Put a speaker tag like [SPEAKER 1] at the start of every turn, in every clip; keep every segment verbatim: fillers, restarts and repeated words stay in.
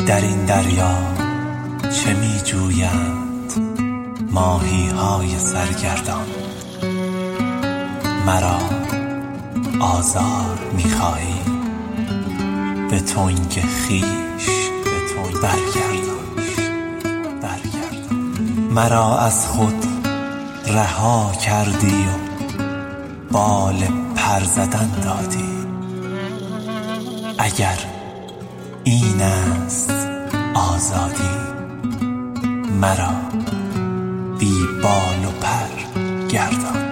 [SPEAKER 1] در این دریا چه می جویند ماهی های سرگردان؟ مرا آزار می خواهی به تنگ خویش برگردان. مرا از خود رها کردی و بال پر زدن دادی. اگر این است آزادی، مرا بی بال و پر گردان.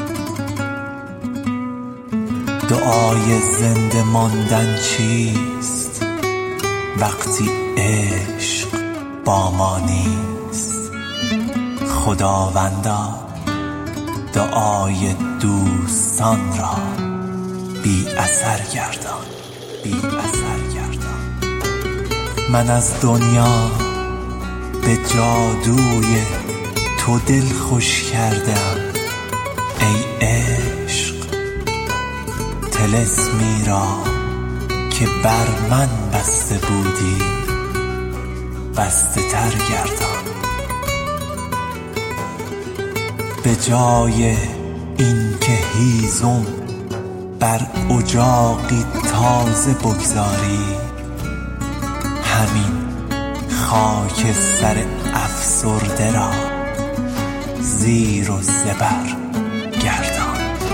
[SPEAKER 1] دعای زنده ماندن چیست وقتی عشق با ما نیست؟ خداوندا دعای دوستان را بی اثر گردان، بی اثر گردان. من از دنیا به جادوی تو دل خوش کردم ای عشق. طلسمی را که بر من بسته بودی بسته تر گردان. به جای این که هیزم بر اجاقی تازه بگذاری، همین خاک سر افسرده را زیر و زبر گردان.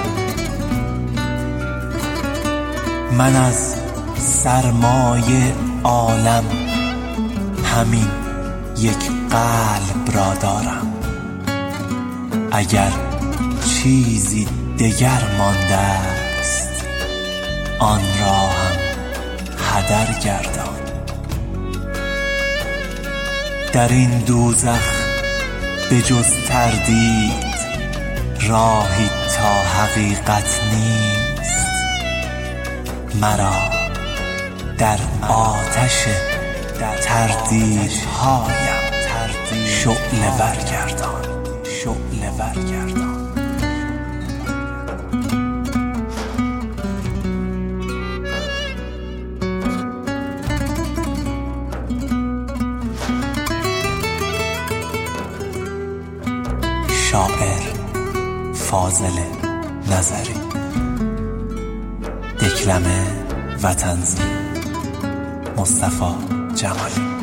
[SPEAKER 1] من از سرمایه عالم همین یک قلب را دارم. اگر چیزی دگر مانده است، آن را هم هدر گردان. در این دوزخ به جز تردید راهی تا حقیقت نیست. مرا در آتش تردیدهایم شعله ور گردان، شعله ور گردان. شاعر فاضل نظری. دکلمه و تنظیم مصطفی جمالی.